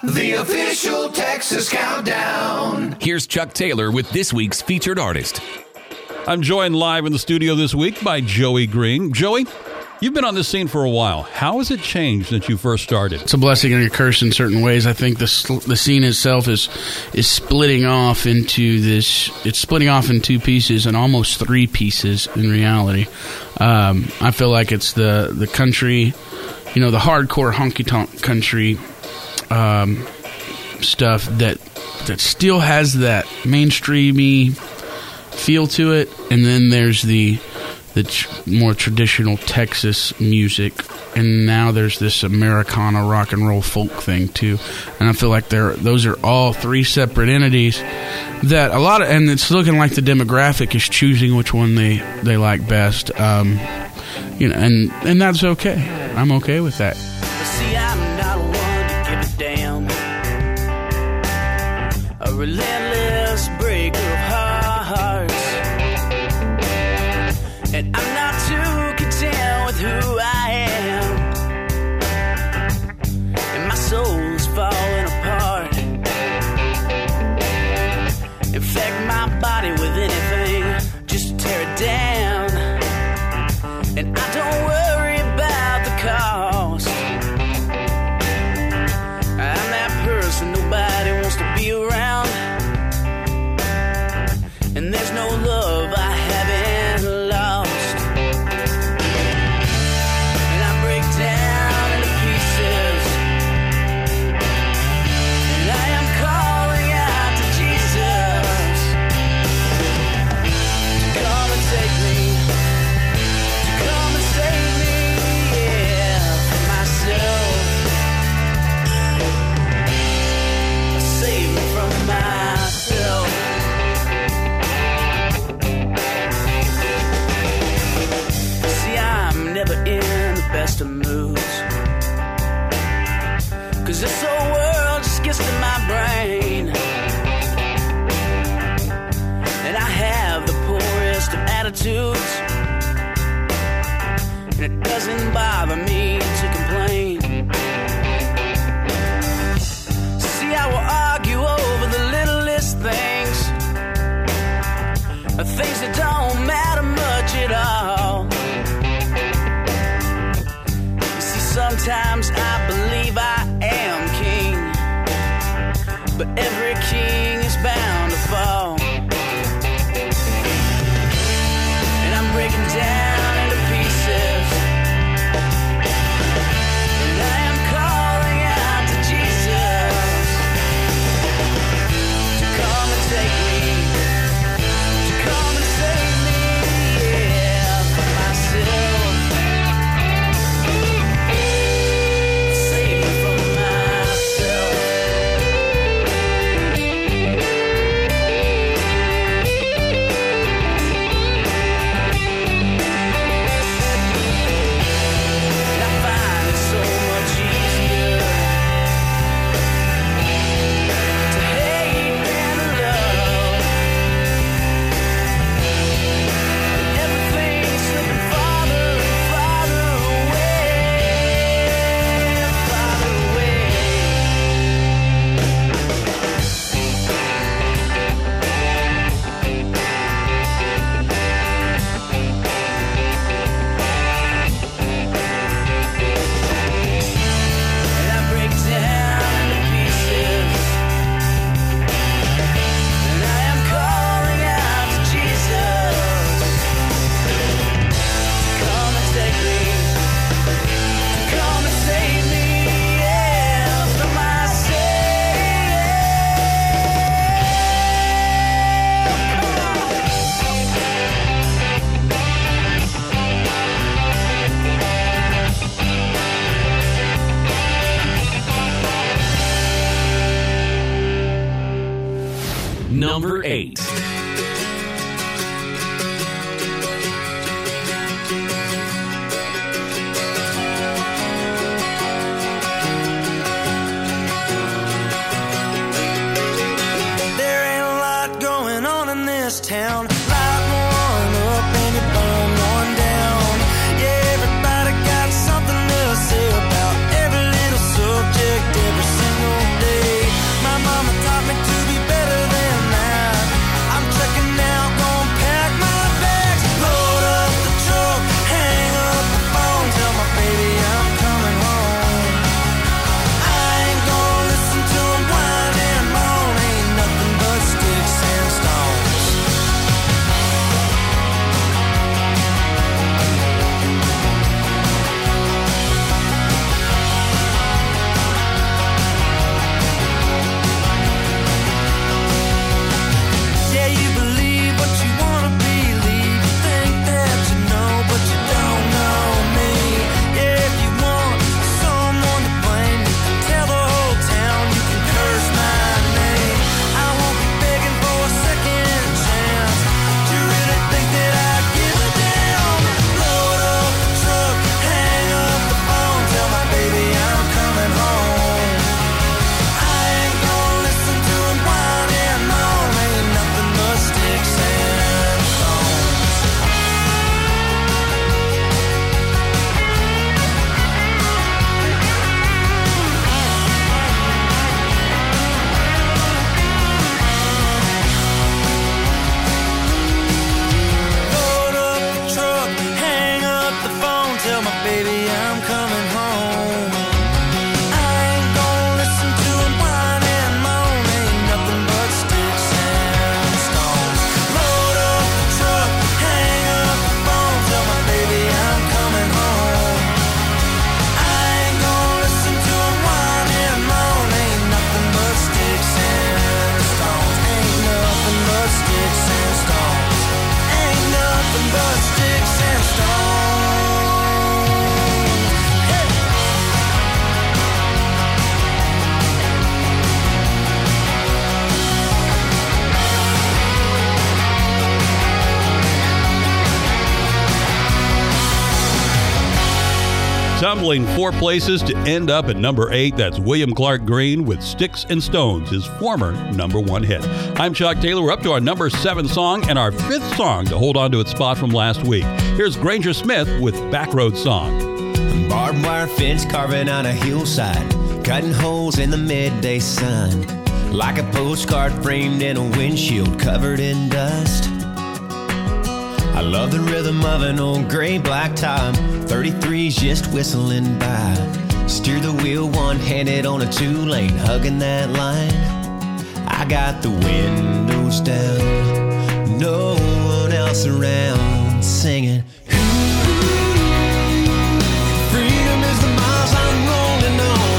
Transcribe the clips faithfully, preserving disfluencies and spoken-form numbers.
The official Texas Countdown. Here's Chuck Taylor with this week's featured artist. I'm joined live in the studio this week by Joey Green. Joey, you've been on this scene for a while. How has it changed since you first started? It's a blessing and a curse in certain ways. I think the the scene itself is is splitting off into this. It's splitting off in two pieces and almost three pieces in reality. Um, I feel like it's the the country, you know, the hardcore honky tonk country um, stuff that that still has that mainstreamy feel to it, and then there's the the tr- more traditional Texas music, and now there's this Americana rock and roll folk thing too. And I feel like they're those are all three separate entities that a lot of, and it's looking like the demographic is choosing which one they they like best. Um, you know, and and that's okay. I'm okay with that. See, I'm not one to give a damn. A relentless breaker of hearts, and I'm not too content with who I am, and my soul's falling apart. Infect my body with anything just to tear it down, and I don't worry about the cost. I'm that person nobody wants to be around, and there's no love I haven't lost. And I break down into pieces, and I am calling out to Jesus to come and take me, to come and save me, yeah, from myself. Save me from myself. See, I'm never in the best of moods, 'cause this whole world just gets to my brain, and I have the poorest of attitudes, and it doesn't bother me to complain. See, I will argue over the littlest things, things that don't matter much at all. You see, sometimes I believe I am king, but every king is bound to fall. And I'm breaking down into pieces, and I am calling out to Jesus to come and take me, to come and save me, yeah, from myself. Save me from myself. And I find it so much easier to hate than to love. And everything's slipping farther and farther away, farther away. And I break down into pieces, and I am calling out to Jesus to come and take me, to come and save me, yeah, from Number eight. There ain't a lot going on in this town. Light one up and you burn one down. Yeah, everybody got something to say about every little subject every single day. tumbling four places to end up at number eight. That's William Clark Green with Sticks and Stones, his former number one hit. I'm Chuck Taylor. We're up to our number seven song and our fifth song to hold on to its spot from last week. Here's Granger Smith with Backroad Song. Barbed wire fence carving on a hillside, cutting holes in the midday sun, like a postcard framed in a windshield covered in dust. I love the rhythm of an old gray black top, thirty-threes just whistling by. Steer the wheel one-handed on a two-lane, hugging that line. I got the windows down, no one else around, singing. Freedom is the miles I'm rolling on.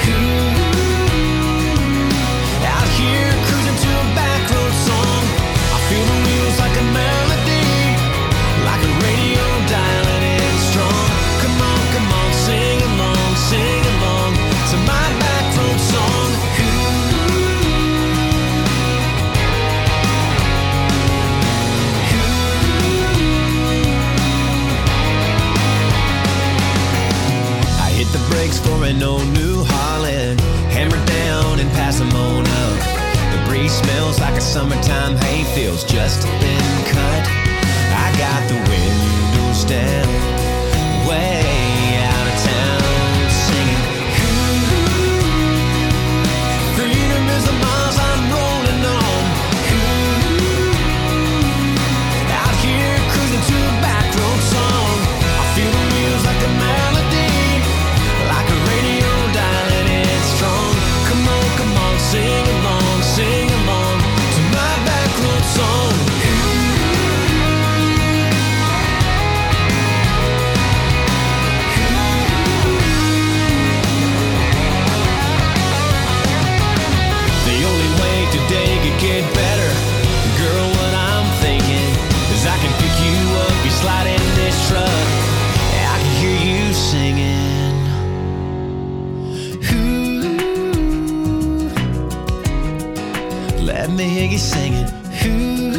Out here cruising to a back road song. I feel the wheels like a melody, like a radio dialing in strong. Come on, come on, sing along, sing along to my back road song. I hit the brakes for an old New Holland, hammer down and pass them on up. The breeze smells like a summertime hayfield's just been cut. I got the windows down, way out of town, singing. Freedom is the miles I'm rolling on. Out here cruising to a back road song. I feel the wheels like a melody, like a radio dialing in strong. Come on, come on, sing along, sing along to my back road song. Today could get better, girl. What I'm thinking is I can pick you up, you slide in this truck, I can hear you singing. Ooh, let me hear you singing. Ooh,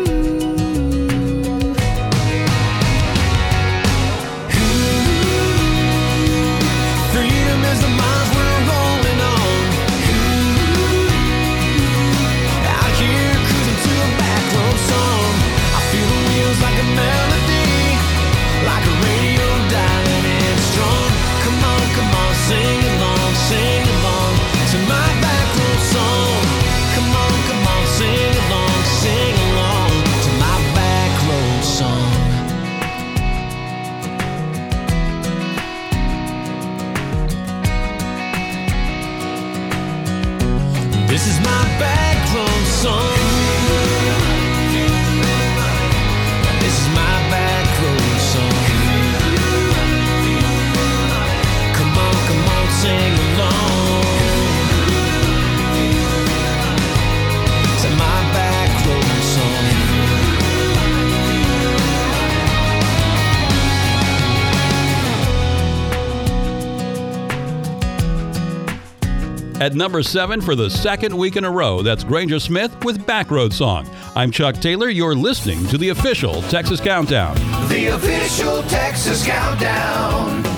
ooh, freedom is the miles we're rolling on. Song. I feel the wheels like a melody, like a radio dialing in strong. Come on, come on, sing along, sing along to my back road song. Come on, come on, sing along, sing along to my back road song. This is my back road song. This is my back road song. Come on, come on, sing along to my back road song. At number seven for the second week in a row, that's Granger Smith with Backroad Song. I'm Chuck Taylor. You're listening to the official Texas Countdown. The official Texas Countdown.